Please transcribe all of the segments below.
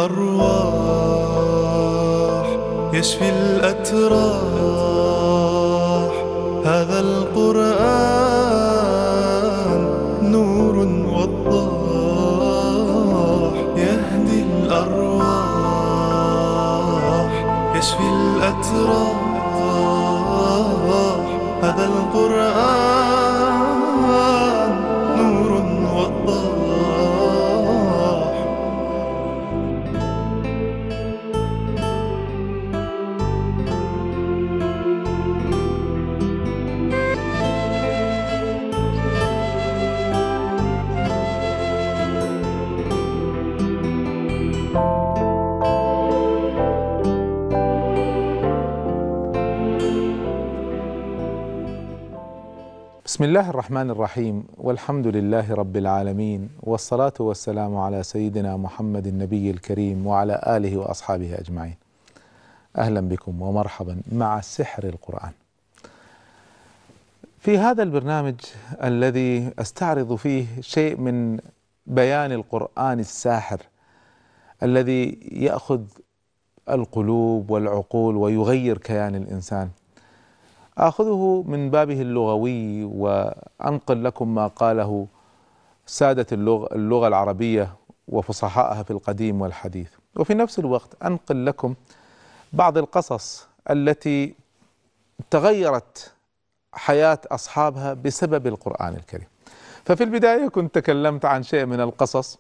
الأرواح يشفي الأتراح. هذا القرآن نور وضاح يهدي الأرواح يشفي الأتراح. هذا القرآن نور وضاح. بسم الله الرحمن الرحيم، والحمد لله رب العالمين، والصلاة والسلام على سيدنا محمد النبي الكريم وعلى آله وأصحابه أجمعين. أهلا بكم ومرحبا مع سحر القرآن. في هذا البرنامج الذي أستعرض فيه شيء من بيان القرآن الساحر الذي يأخذ القلوب والعقول ويغير كيان الإنسان، آخذه من بابه اللغوي وأنقل لكم ما قاله سادة اللغة العربية وفصحائها في القديم والحديث، وفي نفس الوقت أنقل لكم بعض القصص التي تغيرت حياة أصحابها بسبب القرآن الكريم. ففي البداية كنت تكلمت عن شيء من القصص،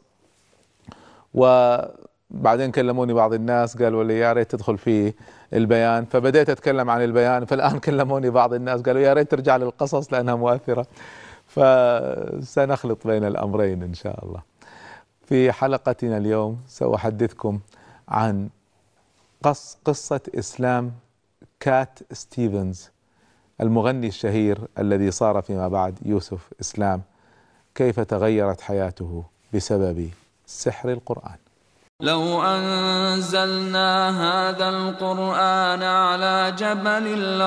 وبعدين كلموني بعض الناس قالوا لي يا ريت تدخل في البيان، فبدأت أتكلم عن البيان. فالآن كلموني بعض الناس قالوا يا ريت ترجع للقصص لأنها مؤثرة، فسنخلط بين الأمرين إن شاء الله. في حلقتنا اليوم سأحدثكم عن قصة إسلام كات ستيفنز، المغني الشهير الذي صار فيما بعد يوسف إسلام، كيف تغيرت حياته بسبب سحر القرآن. لو أنزلنا هذا القرآن على جبل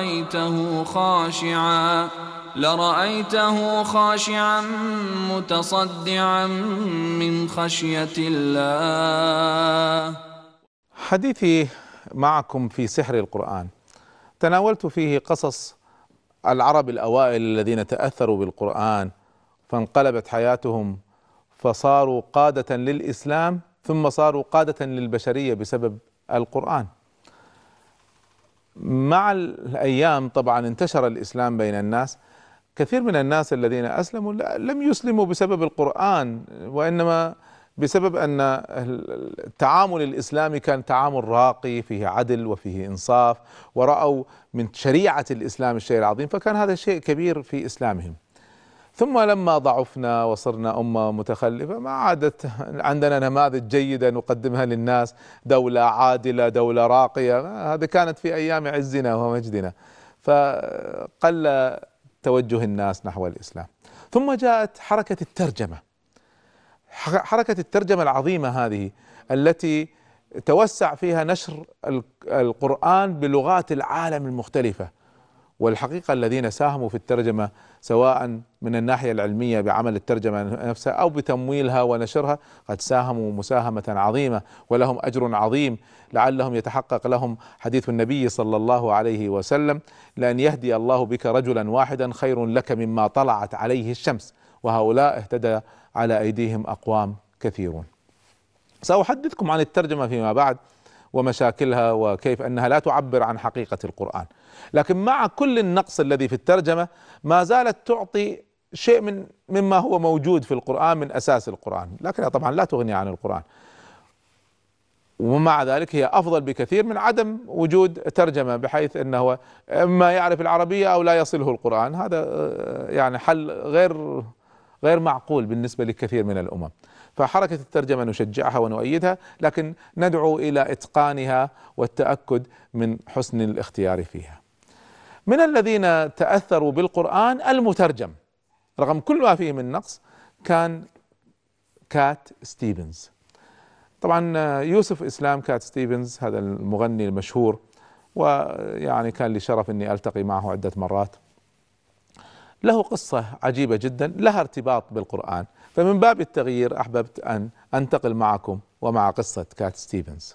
لرأيته خاشعا متصدعا من خشية الله. حديثي معكم في سحر القرآن تناولت فيه قصص العرب الأوائل الذين تأثروا بالقرآن فانقلبت حياتهم فصاروا قادة للإسلام، ثم صاروا قادة للبشرية بسبب القرآن. مع الأيام طبعا انتشر الإسلام بين الناس. كثير من الناس الذين أسلموا لم يسلموا بسبب القرآن، وإنما بسبب أن التعامل الإسلامي كان تعامل راقي فيه عدل وفيه إنصاف، ورأوا من شريعة الإسلام الشيء العظيم، فكان هذا شيء كبير في إسلامهم. ثم لما ضعفنا وصرنا أمة متخلفة ما عادت عندنا نماذج جيدة نقدمها للناس، دولة عادلة، دولة راقية. هذه كانت في أيام عزنا ومجدنا، فقل توجه الناس نحو الإسلام. ثم جاءت حركة الترجمة العظيمة هذه التي توسع فيها نشر القرآن بلغات العالم المختلفة. والحقيقة الذين ساهموا في الترجمة سواء من الناحية العلمية بعمل الترجمة نفسها أو بتمويلها ونشرها قد ساهموا مساهمة عظيمة ولهم أجر عظيم، لعلهم يتحقق لهم حديث النبي صلى الله عليه وسلم: لأن يهدي الله بك رجلا واحدا خير لك مما طلعت عليه الشمس، وهؤلاء اهتدى على أيديهم أقوام كثيرون. سأحدثكم عن الترجمة فيما بعد ومشاكلها وكيف أنها لا تعبر عن حقيقة القرآن، لكن مع كل النقص الذي في الترجمة ما زالت تعطي شيء مما هو موجود في القرآن من أساس القرآن، لكنها طبعا لا تغني عن القرآن، ومع ذلك هي أفضل بكثير من عدم وجود ترجمة، بحيث أنه ما يعرف العربية أو لا يصله القرآن. هذا يعني حل غير معقول بالنسبة لكثير من الأمم. فحركة الترجمة نشجعها ونؤيدها، لكن ندعو إلى إتقانها والتأكد من حسن الاختيار فيها. من الذين تأثروا بالقرآن المترجم رغم كل ما فيه من نقص كان كات ستيفنز. طبعا يوسف إسلام كات ستيفنز هذا المغني المشهور، ويعني كان لي شرف أني ألتقي معه عدة مرات. له قصة عجيبة جدا لها ارتباط بالقرآن، فمن باب التغيير أحببت أن أنتقل معكم ومع قصة كات ستيفنز.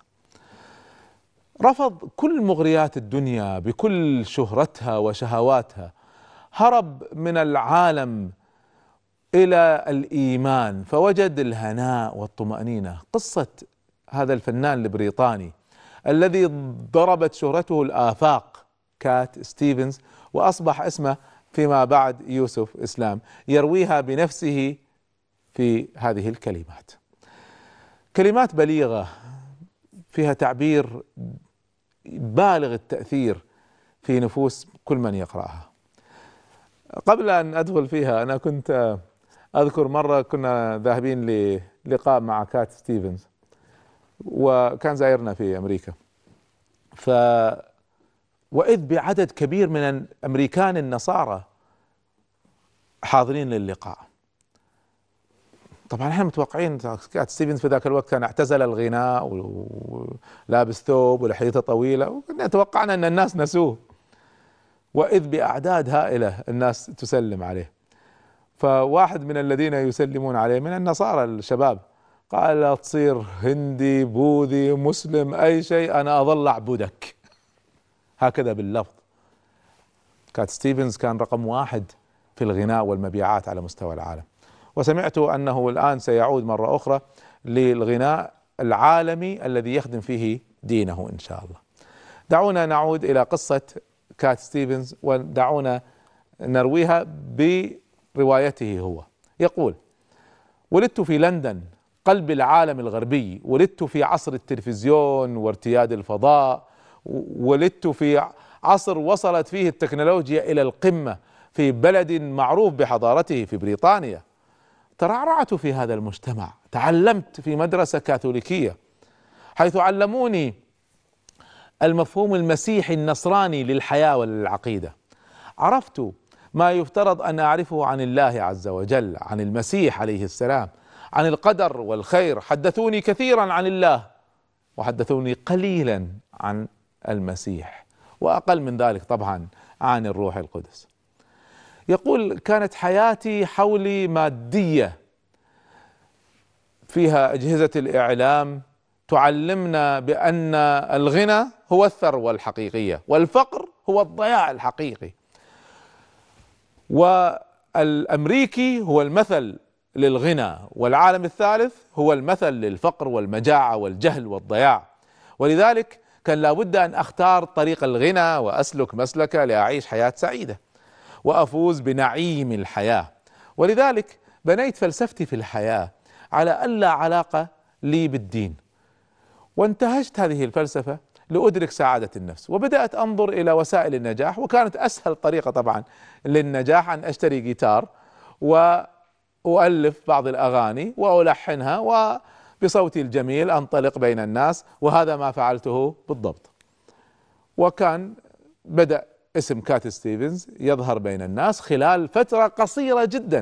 رفض كل مغريات الدنيا بكل شهرتها وشهواتها، هرب من العالم إلى الإيمان فوجد الهناء والطمأنينة. قصة هذا الفنان البريطاني الذي ضربت شهرته الآفاق، كات ستيفنز، وأصبح اسمه فيما بعد يوسف إسلام، يرويها بنفسه في هذه الكلمات. كلمات بليغة فيها تعبير بالغ التأثير في نفوس كل من يقرأها. قبل أن أدخل فيها، أنا كنت أذكر مرة كنا ذاهبين للقاء مع كات ستيفنز، وكان زائرنا في أمريكا، وإذ بعدد كبير من الأمريكان النصارى حاضرين للقاء. طبعا احنا متوقعين كات ستيفنز في ذاك الوقت كان اعتزل الغناء ولابس ثوب ولحيته طويلة، وكنا توقعنا أن الناس نسوه، وإذ بأعداد هائلة الناس تسلم عليه. فواحد من الذين يسلمون عليه من النصارى الشباب قال: لا تصير هندي بوذي مسلم أي شيء، أنا أظل أعبدك. هكذا باللفظ. كات ستيفنز كان رقم 1 في الغناء والمبيعات على مستوى العالم، وسمعت أنه الآن سيعود مرة أخرى للغناء العالمي الذي يخدم فيه دينه إن شاء الله. دعونا نعود إلى قصة كات ستيفنز ودعونا نرويها بروايته هو. يقول: ولدت في لندن قلب العالم الغربي، ولدت في عصر التلفزيون وارتياد الفضاء، ولدت في عصر وصلت فيه التكنولوجيا إلى القمة، في بلد معروف بحضارته في بريطانيا. ترعرعت في هذا المجتمع، تعلمت في مدرسة كاثوليكية حيث علموني المفهوم المسيحي النصراني للحياة وللعقيدة. عرفت ما يفترض أن أعرفه عن الله عز وجل، عن المسيح عليه السلام، عن القدر والخير. حدثوني كثيرا عن الله وحدثوني قليلا عن المسيح، وأقل من ذلك طبعا عن الروح القدس. يقول: كانت حياتي حولي مادية، فيها أجهزة الإعلام تعلمنا بأن الغنى هو الثروة الحقيقية والفقر هو الضياع الحقيقي، والأمريكي هو المثل للغنى، والعالم الثالث هو المثل للفقر والمجاعة والجهل والضياع. ولذلك كان لابد أن أختار طريق الغنى وأسلك مسلكه لأعيش حياة سعيدة وأفوز بنعيم الحياة. ولذلك بنيت فلسفتي في الحياة على ألا علاقة لي بالدين، وانتهجت هذه الفلسفة لأدرك سعادة النفس، وبدأت أنظر إلى وسائل النجاح. وكانت أسهل طريقة طبعا للنجاح أن أشتري جيتار وأؤلف بعض الأغاني وألحنها، وبصوتي الجميل أنطلق بين الناس، وهذا ما فعلته بالضبط. وكان بدأ اسم كات ستيفنز يظهر بين الناس خلال فترة قصيرة جدا.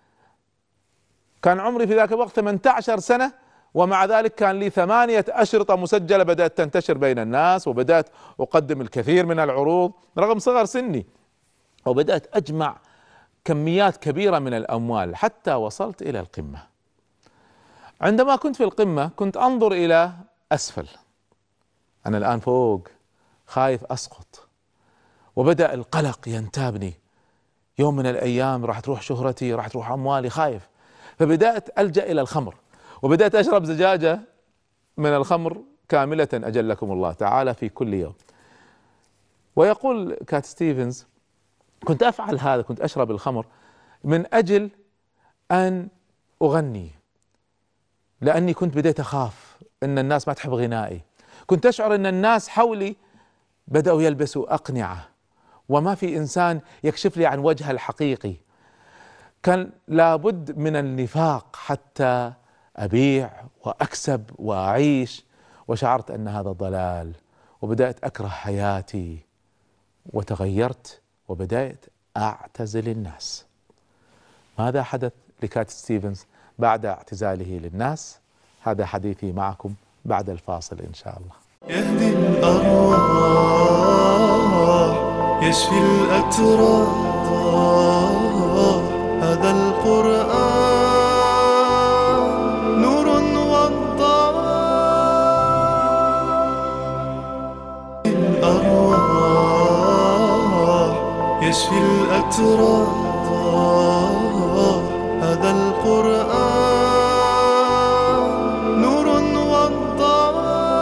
كان عمري في ذاك الوقت 18 سنة، ومع ذلك كان لي 8 أشرطة مسجلة بدأت تنتشر بين الناس، وبدأت أقدم الكثير من العروض رغم صغر سني، وبدأت أجمع كميات كبيرة من الأموال حتى وصلت إلى القمة. عندما كنت في القمة كنت أنظر إلى أسفل، أنا الآن فوق خايف أسقط، وبدأ القلق ينتابني. يوم من الأيام راح تروح شهرتي، راح تروح أموالي، خايف. فبدأت ألجأ إلى الخمر، وبدأت أشرب زجاجة من الخمر كاملة أجلكم الله تعالى في كل يوم. ويقول كات ستيفنز: كنت أفعل هذا، كنت أشرب الخمر من أجل أن أغني، لأني كنت بديت أخاف أن الناس ما تحب غنائي. كنت أشعر أن الناس حولي بدأوا يلبسوا أقنعة، وما في إنسان يكشف لي عن وجهه الحقيقي. كان لابد من النفاق حتى أبيع وأكسب وأعيش، وشعرت أن هذا ضلال، وبدأت أكره حياتي وتغيرت وبدأت أعتزل الناس. ماذا حدث لكات ستيفنز بعد اعتزاله للناس؟ هذا حديثي معكم بعد الفاصل إن شاء الله. يهدي الأرواح، يشفي الأتراح، هذا القرآن نور وضاء الأرواح يشفي الأتراح هذا القرآن نور وضاء.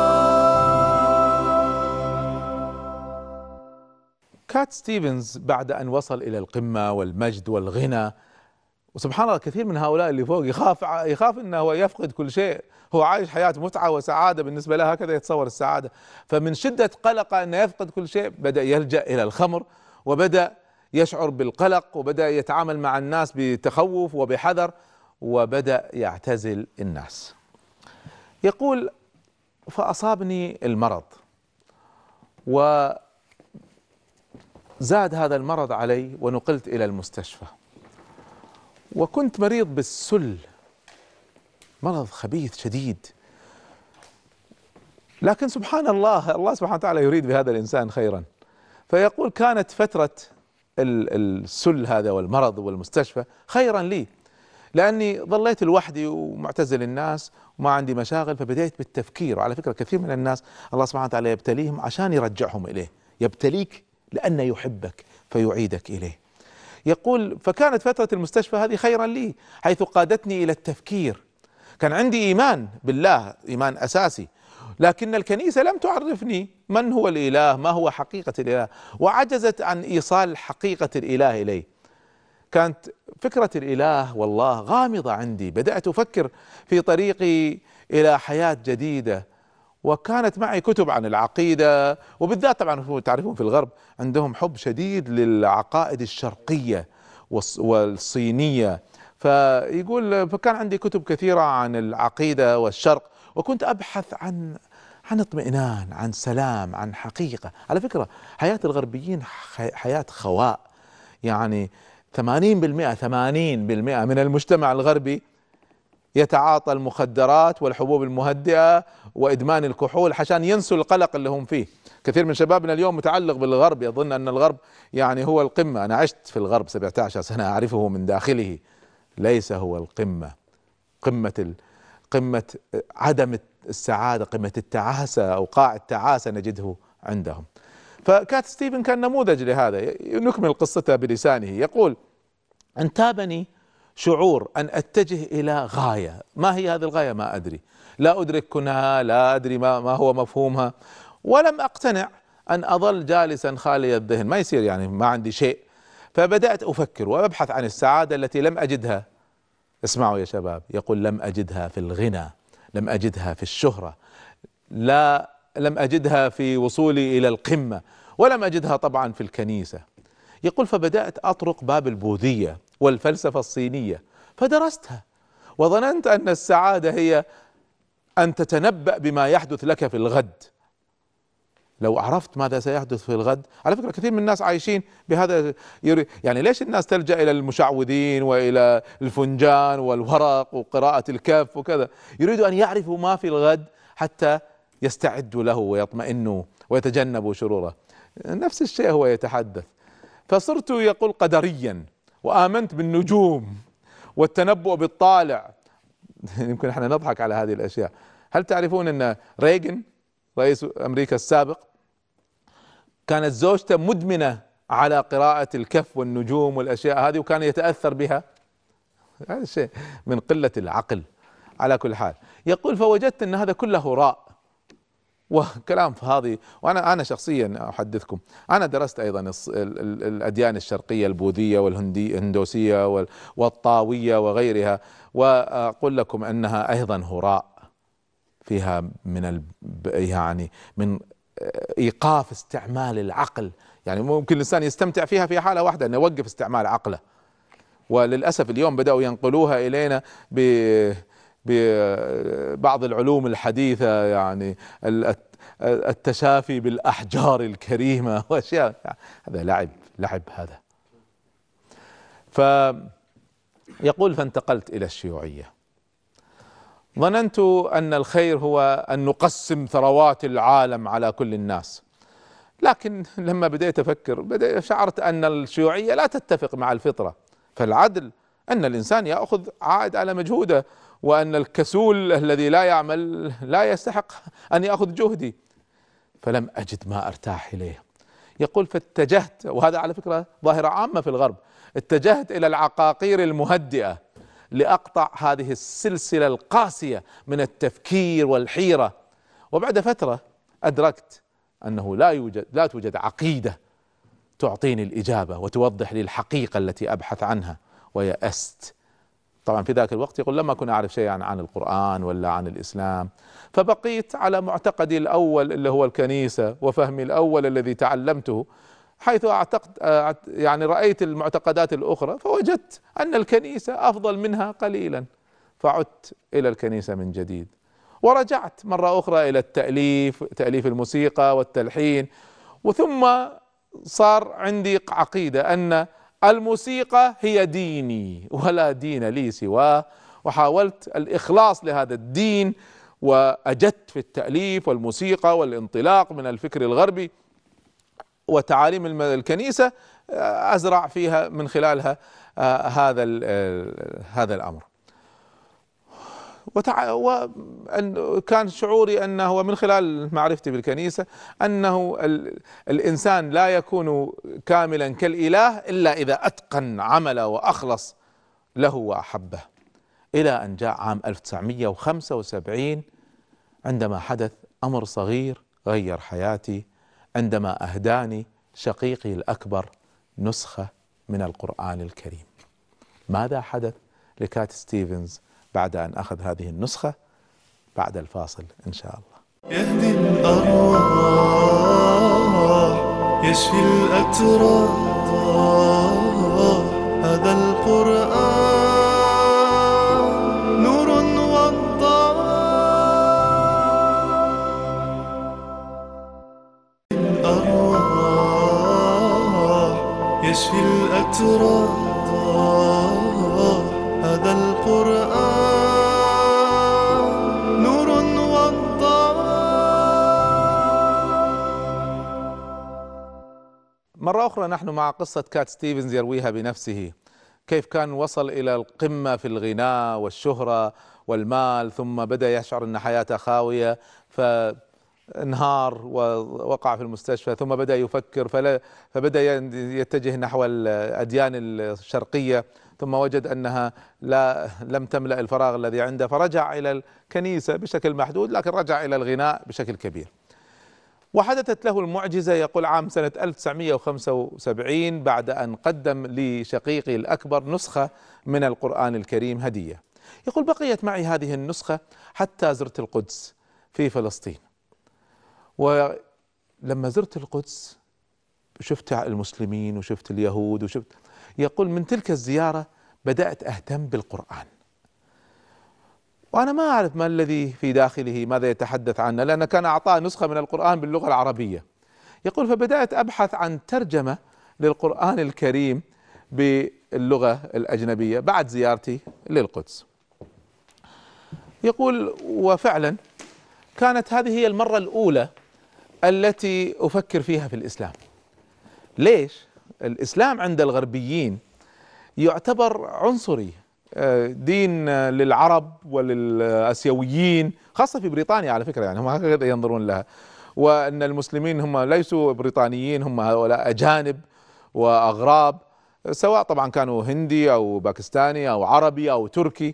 كات ستيفنز بعد أن وصل إلى القمة والمجد والغنى، وسبحان الله كثير من هؤلاء اللي فوق يخاف أنه هو يفقد كل شيء، هو عايش حياة متعة وسعادة بالنسبة له، هكذا يتصور السعادة. فمن شدة قلقه أنه يفقد كل شيء بدأ يلجأ إلى الخمر، وبدأ يشعر بالقلق، وبدأ يتعامل مع الناس بتخوف وبحذر، وبدأ يعتزل الناس. يقول: فأصابني المرض، وزاد هذا المرض علي ونقلت إلى المستشفى، وكنت مريض بالسل، مرض خبيث شديد. لكن سبحان الله، الله سبحانه وتعالى يريد بهذا الإنسان خيرا. فيقول: كانت فترة السل هذا والمرض والمستشفى خيرا لي، لأني ظليت لوحدي ومعتزل الناس وما عندي مشاغل، فبدأت بالتفكير. وعلى فكرة كثير من الناس الله سبحانه وتعالى يبتليهم عشان يرجعهم إليه، يبتليك لأنه يحبك فيعيدك إليه. يقول: فكانت فترة المستشفى هذه خيرا لي، حيث قادتني إلى التفكير. كان عندي إيمان بالله، إيمان أساسي، لكن الكنيسة لم تعرفني من هو الإله، ما هو حقيقة الإله، وعجزت عن إيصال حقيقة الإله إلي. كانت فكرة الإله والله غامضة عندي. بدأت أفكر في طريقي إلى حياة جديدة، وكانت معي كتب عن العقيدة، وبالذات طبعا تعرفون في الغرب عندهم حب شديد للعقائد الشرقية والصينية. فيقول: فكان عندي كتب كثيرة عن العقيدة والشرق، وكنت أبحث عن اطمئنان، عن سلام، عن حقيقة. على فكرة حياة الغربيين حياة خواء، يعني 80% من المجتمع الغربي يتعاطى المخدرات والحبوب المهدئة وإدمان الكحول عشان ينسوا القلق اللي هم فيه. كثير من شبابنا اليوم متعلق بالغرب، يظن أن الغرب يعني هو القمة. أنا عشت في الغرب 17 سنة، أعرفه من داخله. ليس هو القمة. قمة عدم السعادة، قمة التعاسة أو قاع التعاسة نجده عندهم. فكات ستيفن كان نموذج لهذا. نكمل قصته بلسانه. يقول: انتابني شعور أن أتجه إلى غاية. ما هي هذه الغاية؟ ما أدري، لا أدرك كنها، لا أدري ما هو مفهومها، ولم أقتنع أن أظل جالسا خالي الذهن، ما يصير يعني ما عندي شيء. فبدأت أفكر وأبحث عن السعادة التي لم أجدها. اسمعوا يا شباب، يقول: لم أجدها في الغنى، لم أجدها في الشهرة، لم أجدها في وصولي إلى القمة، ولم أجدها طبعا في الكنيسة. يقول: فبدأت أطرق باب البوذية والفلسفة الصينية فدرستها، وظننت أن السعادة هي أن تتنبأ بما يحدث لك في الغد. لو عرفت ماذا سيحدث في الغد. على فكرة كثير من الناس عايشين بهذا. يعني ليش الناس تلجأ إلى المشعوذين وإلى الفنجان والورق وقراءة الكهف وكذا؟ يريدوا أن يعرفوا ما في الغد حتى يستعدوا له ويطمئنوا ويتجنبوا شروره. نفس الشيء هو يتحدث. فصرت يقول قدريا، وآمنت بالنجوم والتنبؤ بالطالع. يمكن احنا نضحك على هذه الأشياء. هل تعرفون أن ريغن رئيس أمريكا السابق كانت زوجته مدمنة على قراءة الكهف والنجوم والأشياء هذه، وكان يتأثر بها؟ هذا الشيء من قلة العقل. على كل حال يقول: فوجدت أن هذا كله هراء وكلام فاضي. وأنا شخصيا أحدثكم، أنا درست أيضا الأديان الشرقية، البوذية والهندوسية والطاوية وغيرها، وأقول لكم أنها أيضا هراء، فيها يعني من إيقاف استعمال العقل. يعني ممكن الإنسان يستمتع فيها في حالة واحدة، أنه يوقف استعمال عقله. وللأسف اليوم بدأوا ينقلوها إلينا ببعض العلوم الحديثة، يعني التشافي بالأحجار الكريمة وأشياء. هذا لعب هذا. فيقول: فانتقلت إلى الشيوعية. ظننت أن الخير هو أن نقسم ثروات العالم على كل الناس، لكن لما بديت أفكر شعرت أن الشيوعية لا تتفق مع الفطرة، فالعدل أن الإنسان يأخذ عائد على مجهوده، وأن الكسول الذي لا يعمل لا يستحق أن يأخذ جهدي. فلم أجد ما أرتاح إليه. يقول فاتجهت، وهذا على فكرة ظاهرة عامة في الغرب، اتجهت إلى العقاقير المهدئة لأقطع هذه السلسلة القاسية من التفكير والحيرة. وبعد فترة أدركت أنه لا توجد عقيدة تعطيني الإجابة وتوضح لي الحقيقة التي أبحث عنها، ويأست. طبعا في ذاك الوقت يقول لما كنت أعرف شيئا عن القرآن ولا عن الإسلام، فبقيت على معتقدي الأول اللي هو الكنيسة، وفهمي الأول الذي تعلمته، حيث أعتقد يعني رأيت المعتقدات الأخرى فوجدت أن الكنيسة أفضل منها قليلا، فعدت إلى الكنيسة من جديد. ورجعت مرة أخرى إلى تأليف الموسيقى والتلحين، وثم صار عندي عقيدة أن الموسيقى هي ديني ولا دين لي سواه، وحاولت الإخلاص لهذا الدين، وأجدت في التأليف والموسيقى والانطلاق من الفكر الغربي وتعاليم الكنيسة أزرع فيها من خلالها هذا الأمر. وكان شعوري أنه ومن خلال معرفتي بالكنيسة أنه الإنسان لا يكون كاملا كالإله إلا إذا أتقن عمله وأخلص له وأحبه، إلى أن جاء عام 1975 عندما حدث أمر صغير غير حياتي، عندما أهداني شقيقي الأكبر نسخة من القرآن الكريم. ماذا حدث لكات ستيفنز بعد أن أخذ هذه النسخة؟ بعد الفاصل إن شاء الله. يهدي الأرواح، يشفي الأتراح، هذا القرآن نور وضاء. الأرواح يشفي الأتراح، هذا القرآن نور وضاء. مرة أخرى نحن مع قصة كات ستيفنز يرويها بنفسه، كيف كان وصل إلى القمة في الغناء والشهرة والمال، ثم بدأ يشعر أن حياته خاوية فانهار ووقع في المستشفى، ثم بدأ يفكر فبدأ يتجه نحو الأديان الشرقية، ثم وجد أنها لم تملأ الفراغ الذي عنده، فرجع إلى الكنيسة بشكل محدود، لكن رجع إلى الغناء بشكل كبير. وحدثت له المعجزة يقول عام سنة 1975 بعد أن قدم لشقيقي الأكبر نسخة من القرآن الكريم هدية. يقول بقيت معي هذه النسخة حتى زرت القدس في فلسطين، ولما زرت القدس شفت المسلمين وشفت اليهود يقول من تلك الزيارة بدأت أهتم بالقرآن، وأنا ما أعرف ما الذي في داخله ماذا يتحدث عنه، لأن كان أعطاه نسخة من القرآن باللغة العربية. يقول فبدأت أبحث عن ترجمة للقرآن الكريم باللغة الأجنبية بعد زيارتي للقدس. يقول وفعلا كانت هذه هي المرة الأولى التي أفكر فيها في الإسلام. ليش؟ الإسلام عند الغربيين يعتبر عنصري، دين للعرب وللآسيويين، خاصة في بريطانيا على فكرة، يعني هم هكذا ينظرون لها، وأن المسلمين هم ليسوا بريطانيين، هم هؤلاء أجانب وأغراب، سواء طبعا كانوا هندي أو باكستاني أو عربي أو تركي.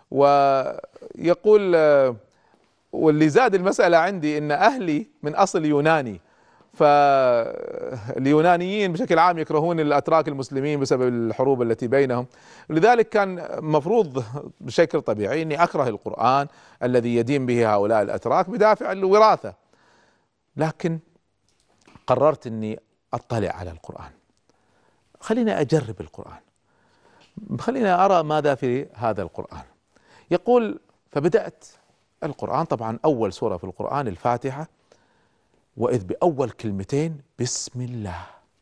ويقول واللي زاد المسألة عندي إن أهلي من أصل يوناني، فاليونانيين بشكل عام يكرهون الأتراك المسلمين بسبب الحروب التي بينهم، لذلك كان مفروض بشكل طبيعي أني أكره القرآن الذي يدين به هؤلاء الأتراك بدافع الوراثة. لكن قررت أني أطلع على القرآن، خليني أجرب القرآن، خليني أرى ماذا في هذا القرآن. يقول فبدأت القرآن، طبعا أول سورة في القرآن الفاتحة، وإذ بأول كلمتين بسم الله.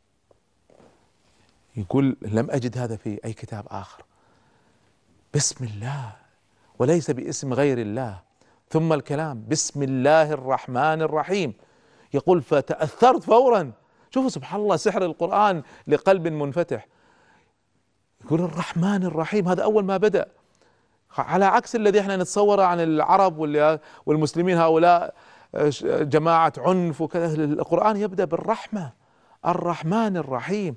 يقول لم أجد هذا في أي كتاب آخر، بسم الله وليس باسم غير الله، ثم الكلام بسم الله الرحمن الرحيم. يقول فتأثرت فورا. شوفوا سبحان الله سحر القرآن لقلب منفتح. يقول الرحمن الرحيم، هذا أول ما بدأ، على عكس الذي احنا نتصوره عن العرب والمسلمين، هؤلاء جماعة عنف وكذا. القرآن يبدأ بالرحمة، الرحمن الرحيم.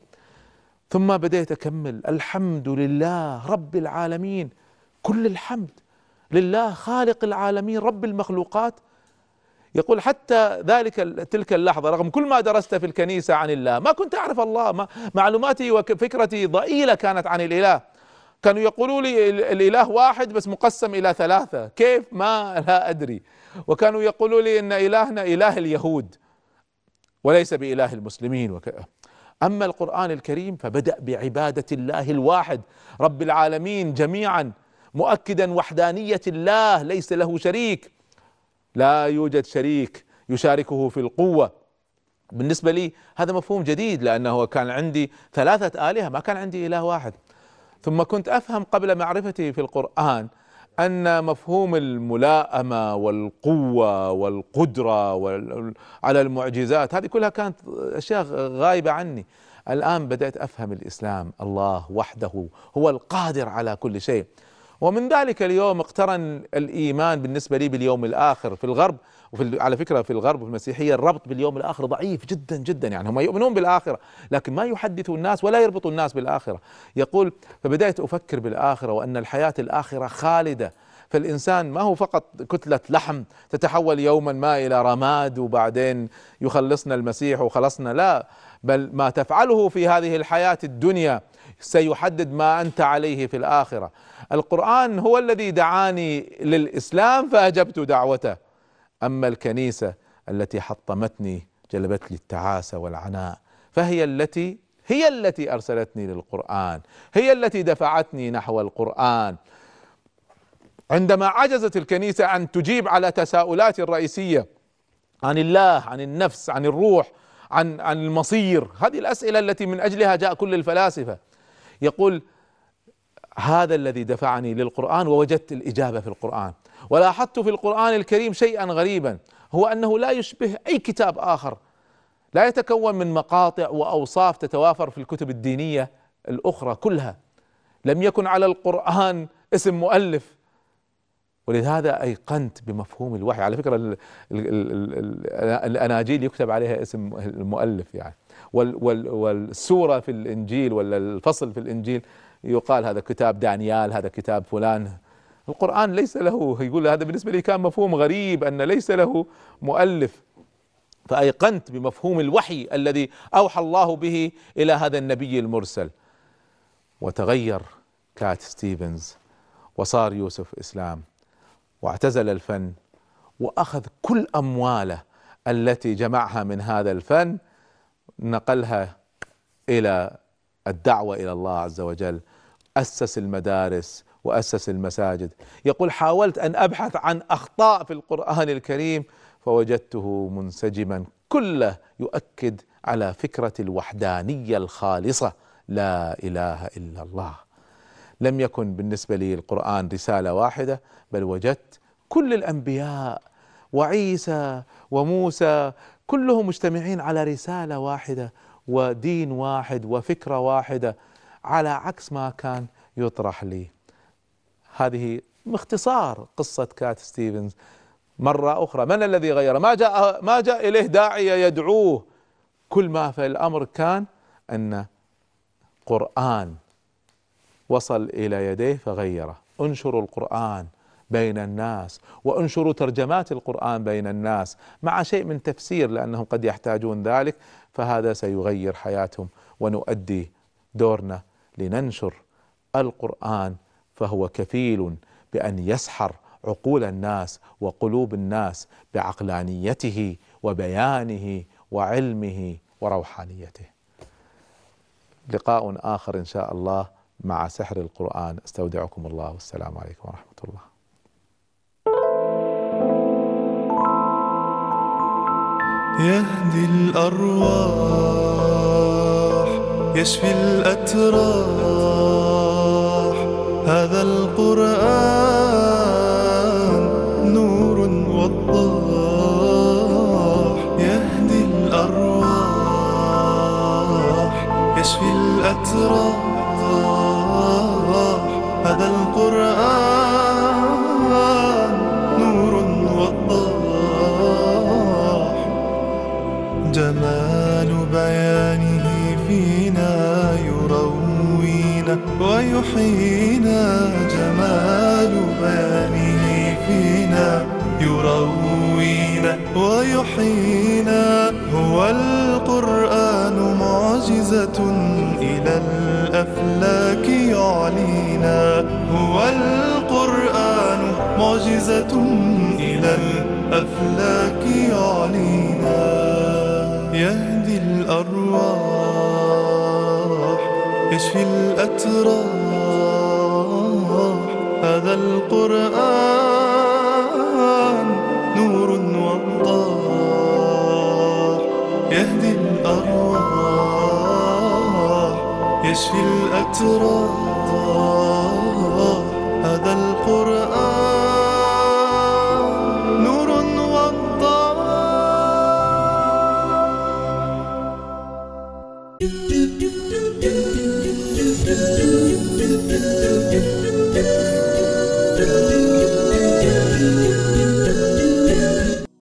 ثم بديت أكمل الحمد لله رب العالمين، كل الحمد لله خالق العالمين رب المخلوقات. يقول حتى تلك اللحظة رغم كل ما درست في الكنيسة عن الله ما كنت أعرف الله، معلوماتي وفكرتي ضئيلة كانت عن الإله. كانوا يقولوا لي الإله واحد بس مقسم إلى ثلاثة، كيف ما لا أدري. وكانوا يقولوا لي إن إلهنا إله اليهود وليس بإله المسلمين أما القرآن الكريم فبدأ بعبادة الله الواحد رب العالمين جميعا، مؤكدا وحدانية الله، ليس له شريك، لا يوجد شريك يشاركه في القوة. بالنسبة لي هذا مفهوم جديد، لأنه كان عندي 3 آلهة، ما كان عندي إله واحد. ثم كنت أفهم قبل معرفتي في القرآن أن مفهوم الملائمة والقوة والقدرة على المعجزات هذه كلها كانت أشياء غايبة عني. الآن بدأت أفهم الإسلام، الله وحده هو القادر على كل شيء. ومن ذلك اليوم اقترن الإيمان بالنسبة لي باليوم الآخر. في الغرب على فكرة في الغرب وفي المسيحية الربط باليوم الآخر ضعيف جدا جدا، يعني هم يؤمنون بالآخرة لكن ما يحدثوا الناس ولا يربطوا الناس بالآخرة. يقول فبدأت أفكر بالآخرة وأن الحياة الآخرة خالدة، فالإنسان ما هو فقط كتلة لحم تتحول يوما ما إلى رماد وبعدين يخلصنا المسيح وخلصنا، لا، بل ما تفعله في هذه الحياة الدنيا سيحدد ما أنت عليه في الآخرة. القرآن هو الذي دعاني للإسلام فأجبت دعوته، أما الكنيسة التي حطمتني جلبت لي التعاسة والعناء، فهي التي أرسلتني للقرآن، هي التي دفعتني نحو القرآن. عندما عجزت الكنيسة أن تجيب على تساؤلاتي الرئيسية عن الله، عن النفس، عن الروح، عن المصير، هذه الأسئلة التي من أجلها جاء كل الفلاسفة، يقول هذا الذي دفعني للقرآن ووجدت الإجابة في القرآن. ولاحظت في القرآن الكريم شيئا غريبا، هو أنه لا يشبه أي كتاب آخر، لا يتكون من مقاطع وأوصاف تتوافر في الكتب الدينية الأخرى كلها. لم يكن على القرآن اسم مؤلف، ولهذا أيقنت بمفهوم الوحي. على فكرة الأناجيل يكتب عليها اسم المؤلف يعني، والسورة في الإنجيل ولا الفصل في الإنجيل يقال هذا كتاب دانيال، هذا كتاب فلان. القرآن ليس له، يقول هذا بالنسبة لي كان مفهوم غريب أن ليس له مؤلف. فأيقنت بمفهوم الوحي الذي أوحى الله به إلى هذا النبي المرسل. وتغير كات ستيفنز وصار يوسف إسلام، واعتزل الفن وأخذ كل أمواله التي جمعها من هذا الفن نقلها إلى الدعوة إلى الله عز وجل. أسس المدارس وأسس المساجد. يقول حاولت أن أبحث عن أخطاء في القرآن الكريم فوجدته منسجما كله يؤكد على فكرة الوحدانية الخالصة، لا إله إلا الله. لم يكن بالنسبة لي القرآن رسالة واحدة، بل وجدت كل الأنبياء وعيسى وموسى كلهم مجتمعين على رسالة واحدة ودين واحد وفكرة واحدة، على عكس ما كان يطرح لي. هذه باختصار قصة كات ستيفنز. مرة أخرى من الذي غير؟ ما جاء إليه داعية يدعوه، كل ما في الأمر كان أن قرآن وصل إلى يديه فغيره. انشروا القرآن بين الناس، وانشروا ترجمات القرآن بين الناس مع شيء من تفسير لأنهم قد يحتاجون ذلك، فهذا سيغير حياتهم. ونؤدي دورنا لننشر القرآن، فهو كفيل بأن يسحر عقول الناس وقلوب الناس بعقلانيته وبيانه وعلمه وروحانيته. لقاء آخر إن شاء الله مع سحر القرآن. استودعكم الله والسلام عليكم ورحمة الله. يهدي الأرواح، يشفي الأتراح، هذا القرآن نور وضاح. يهدي الأتراح. هذا القرآن نور وضاح. جمال بيانه فينا يروينا ويحيينا. جمال بيانه فينا يروينا ويحيينا. هو القرآن معجزة إلى الأفلاك يعلينا. هو القرآن معجزة إلى الأفلاك يعلينا. يهدي الأرواح يشفي الأتراح. هذا القرآن نور وضاح. يهدي الأرواح يشفي الأتراح. هذا القرآن